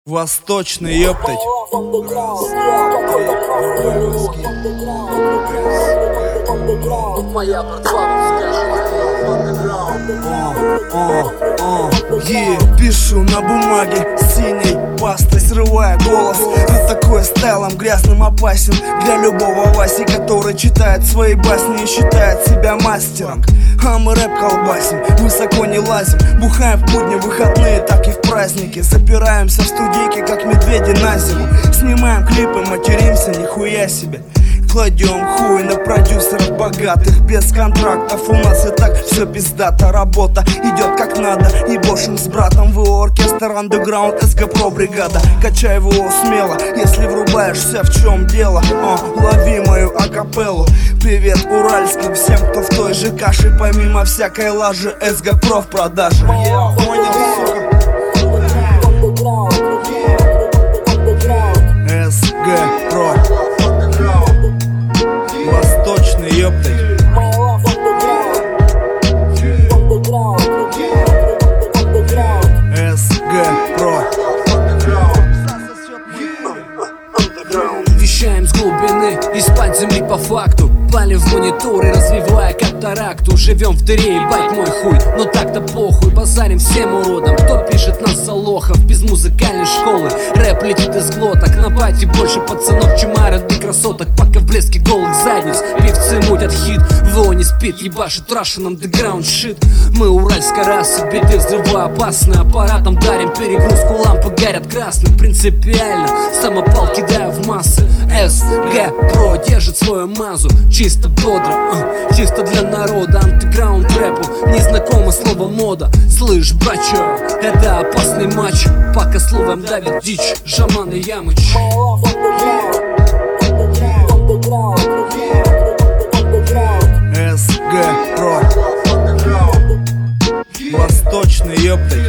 Восточный, ёптать. Моя братва Пишу на бумаге синей пастой, срывая голос. А такой стайлом грязным опасен для любого Васи, который читает свои басни и считает себя мастером. А мы рэп колбасим, высоко не лазим, бухаем в будни, выходные, так и в праздники. Запираемся в студийке, как медведи на зиму. Снимаем клипы, материмся, нихуя себе. Кладем хуй на продюсеров богатых. Без контрактов у нас и так все пиздато. Работа идет как надо, и бошим с братом. ВО оркестр, андеграунд, СГ Про бригада. Качай ВО смело, если врубаешься, в чем дело. Лови мою акапеллу. Привет уральским всем, кто в той же каше. Помимо всякой лажи, СГ Про в продаже. Понял, сука? СГ Про. Восточный, ёптай. СГ Про. Вещаем с глубины, из-под земли по факту. Пали в мониторы, развивая катаракту. Живем в дыре, ебать мой хуй, но так-то похуй. Базарим всем уродам, кто пишет нас за лохов. Без музыкальной школы рэп летит из глоток. На пати больше пацанов, чем R&B красоток. Пока в блеске голых задниц певцы мутят хит. ВО не спит, ебашит Russian underground shit. Мы уральская раса, биты взрывоопасны. Аппаратом дарим перегрузку, лампы горят красным. Принципиально, самопал кидаю в массы. СГ Про держит свою мазу. Чисто бодро, чисто для народа. Андеграунд рэпу незнакомо слово мода. Слышь, братчо, это опасный матч. Пока словом давит дичь, Жаман и Ямыч. СГ Про. Восточный, ёптай.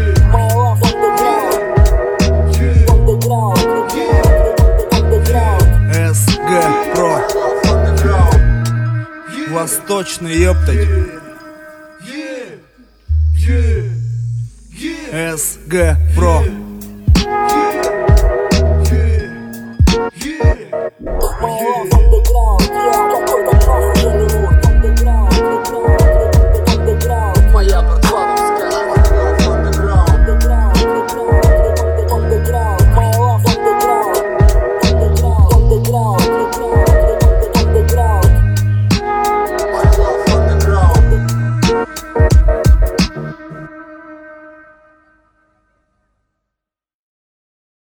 СГ Про. Восточный, ёптай. СГ Про.